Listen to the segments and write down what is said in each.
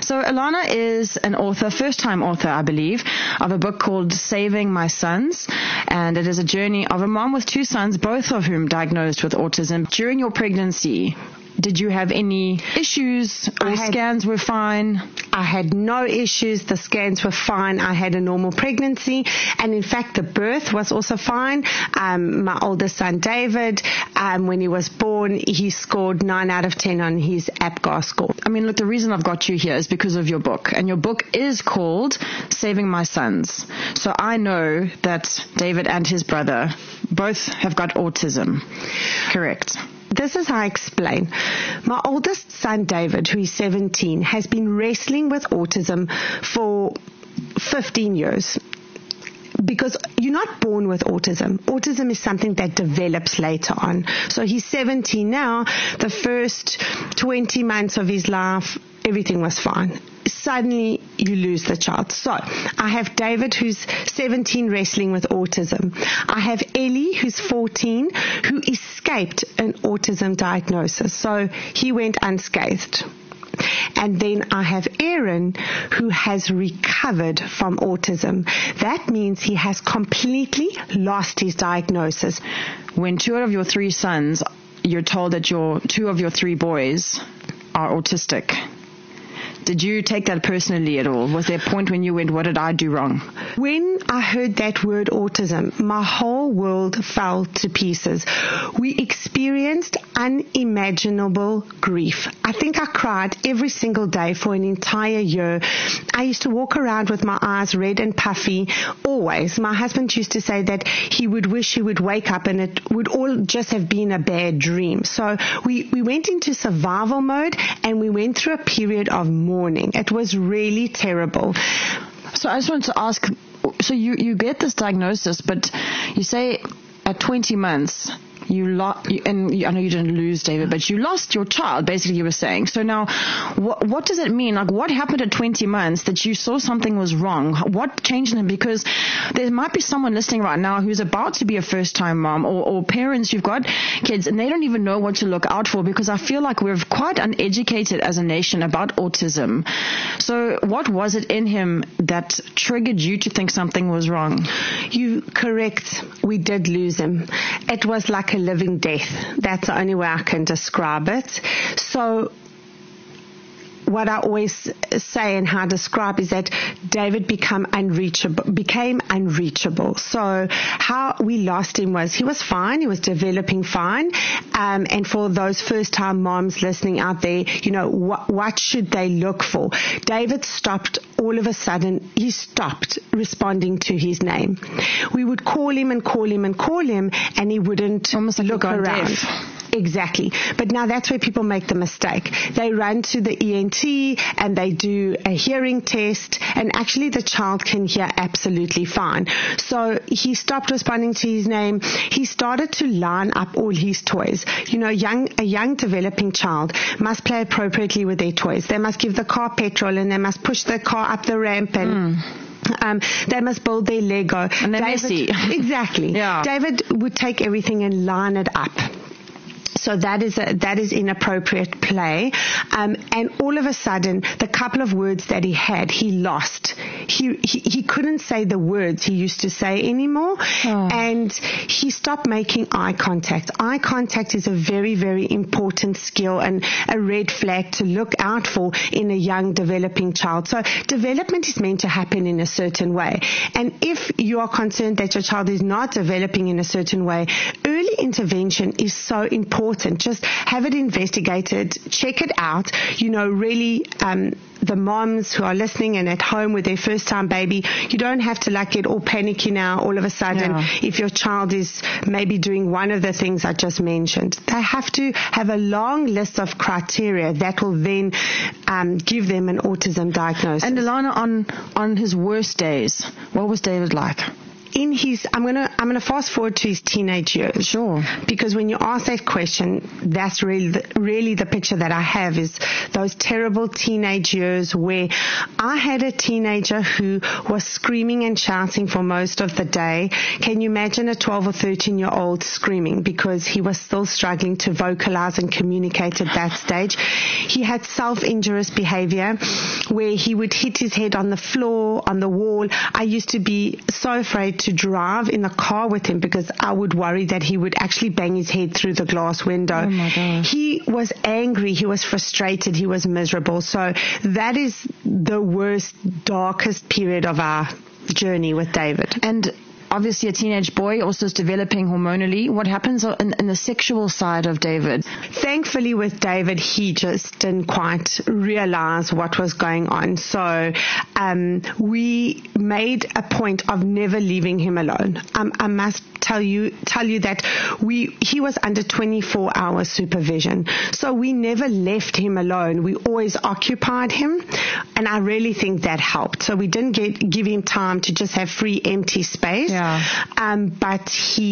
So Alana is an author, first-time author, I believe, of a book called Saving My Sons. And it is a journey of a mom with two sons, both of whom diagnosed with autism. During your pregnancy, did you have any issues or scans were fine? I had no issues. The scans were fine. I had a normal pregnancy. And in fact, the birth was also fine. My oldest son, David, when he was born, he scored 9 out of 10 on his APGAR score. I mean, look, the reason I've got you here is because of your book. And your book is called Saving My Sons. So I know that David and his brother both have got autism. Correct. This is how I explain. My oldest son, David, who is 17, has been wrestling with autism for 15 years. Because you're not born with autism. Autism is something that develops later on. So he's 17 now. The first 20 months of his life, everything was fine. Suddenly, you lose the child. So, I have David, who's 17, wrestling with autism. I have Ellie, who's 14, who escaped an autism diagnosis. So, he went unscathed. And then I have Aaron, who has recovered from autism. That means he has completely lost his diagnosis. When 2 of your 3 sons, you're told that 2 of your 3 boys are autistic, did you take that personally at all? Was there a point when you went, what did I do wrong? When I heard that word autism, my whole world fell to pieces. We experienced unimaginable grief. I think I cried every single day for an entire year. I used to walk around with my eyes red and puffy, always. My husband used to say that he would wish he would wake up and it would all just have been a bad dream. So we went into survival mode and we went through a period of mourning. It was really terrible. So I just wanted to ask, so you get this diagnosis, but you say at 20 months, I know you didn't lose David, but you lost your child, basically you were saying. So now, what does it mean? Like, what happened at 20 months that you saw something was wrong? What changed in him? Because there might be someone listening right now who's about to be a first-time mom or parents who've got kids and they don't even know what to look out for, because I feel like we're quite uneducated as a nation about autism. So what was it in him that triggered you to think something was wrong? You correct. We did lose him. It was like a living death. That's the only way I can describe it. So what I always say and how I describe is that David became unreachable. So how we lost him was he was fine. He was developing fine. And for those first-time moms listening out there, what should they look for? David stopped all of a sudden. He stopped responding to his name. We would call him and call him and call him, and he wouldn't look around. Deaf. Exactly. But now that's where people make the mistake. They run to the ENT and they do a hearing test, and actually the child can hear absolutely fine. So he stopped responding to his name. He started to line up all his toys. A young developing child must play appropriately with their toys. They must give the car petrol and they must push the car up the ramp and they must build their Lego. And they're messy. Exactly. Yeah. David would take everything and line it up. So that is inappropriate play. And all of a sudden, the couple of words that he had, he lost. He couldn't say the words he used to say anymore. Oh. And he stopped making eye contact. Eye contact is a very, very important skill and a red flag to look out for in a young developing child. So development is meant to happen in a certain way. And if you are concerned that your child is not developing in a certain way, early intervention is so important. Just have it investigated, check it out. Really, the moms who are listening and at home with their first time baby, you don't have to get all panicky now all of a sudden if your child is maybe doing one of the things I just mentioned. They have to have a long list of criteria that will then give them an autism diagnosis. And Alana, on his worst days, what was David like? I'm gonna fast forward to his teenage years. Sure. Because when you ask that question, that's really the picture that I have, is those terrible teenage years where I had a teenager who was screaming and shouting for most of the day. Can you imagine a 12 or 13-year-old screaming because he was still struggling to vocalize and communicate at that stage? He had self-injurious behavior where he would hit his head on the floor, on the wall. I used to be so afraid to drive in the car with him because I would worry that he would actually bang his head through the glass window. Oh my gosh. He was angry, he was frustrated, he was miserable. So that is the worst, darkest period of our journey with David. And obviously a teenage boy also is developing hormonally. What happens in the sexual side of David? Thankfully with David, he just didn't quite realize what was going on. So we made a point of never leaving him alone. I must tell you that he was under 24-hour supervision. So we never left him alone. We always occupied him. And I really think that helped. So we didn't give him time to just have free, empty space. Yeah. But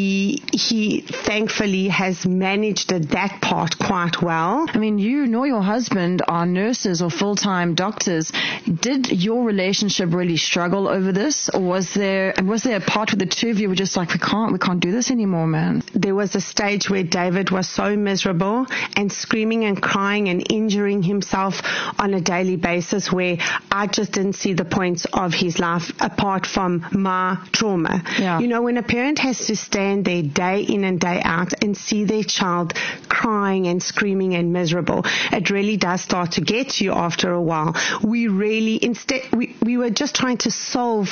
he thankfully has managed that part quite well. I mean, you nor your husband are nurses or full-time doctors. Did your relationship really struggle over this? Or was there a part where the two of you were just like, we can't do this anymore, man? There was a stage where David was so miserable and screaming and crying and injuring himself on a daily basis where I just didn't see the points of his life apart from my trauma. Yeah. You know, when a parent has to stand there day in and day out and see their child crying and screaming and miserable, it really does start to get to you after a while. We were just trying to solve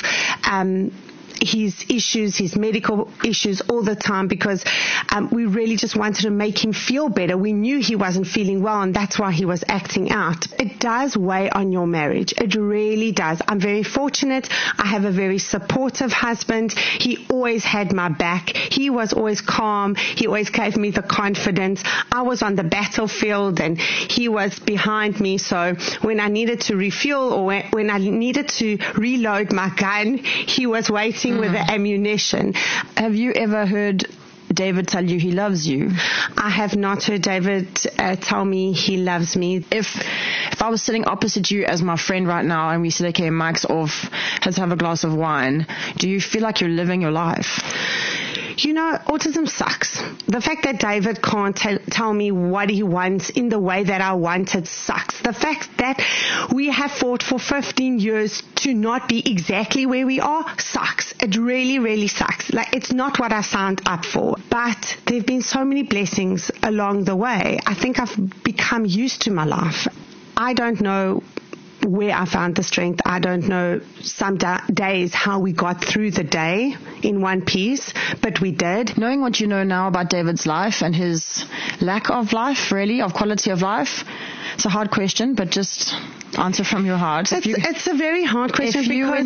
his issues, his medical issues all the time because we really just wanted to make him feel better. We knew he wasn't feeling well and that's why he was acting out. It does weigh on your marriage. It really does. I'm very fortunate. I have a very supportive husband. He always had my back. He was always calm. He always gave me the confidence. I was on the battlefield and he was behind me. So when I needed to refuel or when I needed to reload my gun, he was waiting with the ammunition. Have you ever heard David tell you he loves you? I have not heard David tell me he loves me. If I was sitting opposite you as my friend right now and we said, okay, Mike's off, let's have a glass of wine, do you feel like you're living your life? You know, autism sucks. The fact that David can't tell me what he wants in the way that I want it sucks. The fact that we have fought for 15 years to not be exactly where we are sucks. It really, really sucks. Like, it's not what I signed up for. But there have been so many blessings along the way. I think I've become used to my life. I don't know where I found the strength. I don't know some days how we got through the day in one piece, but we did. Knowing what you know now about David's life and his lack of life, really, of quality of life, it's a hard question, but just answer from your heart. It's a very hard question.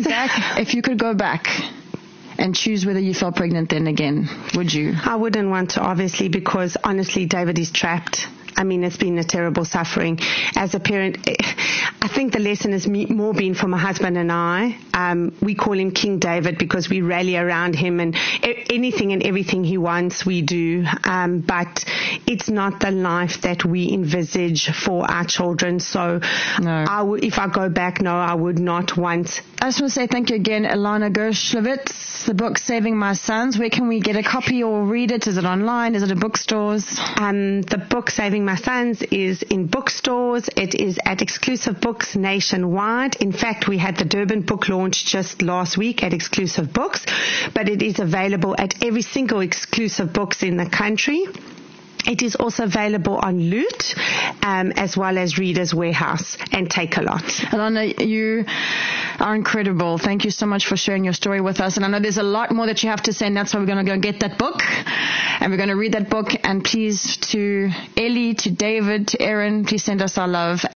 If you could go back and choose whether you felt pregnant then again, would you? I wouldn't want to, obviously, because honestly, David is trapped. I mean, it's been a terrible suffering. As a parent, I think the lesson has more been for my husband and I. We call him King David because we rally around him and anything and everything he wants, we do. But it's not the life that we envisage for our children. So no. If I go back, no, I would not want. I just want to say thank you again, Ilana Gershlovitz, the book Saving My Sons. Where can we get a copy or read it? Is it online? Is it at bookstores? The book Saving My Sons is in bookstores. It is at Exclusive Books nationwide. In fact, we had the Durban book launch just last week at Exclusive Books, but it is available at every single Exclusive Books in the country. It is also available on Loot, as well as Reader's Warehouse and Take-A-Lot. Ilana, you are incredible. Thank you so much for sharing your story with us. And I know there's a lot more that you have to say, and that's why we're going to go get that book. And we're going to read that book. And please, to Ellie, to David, to Erin, please send us our love.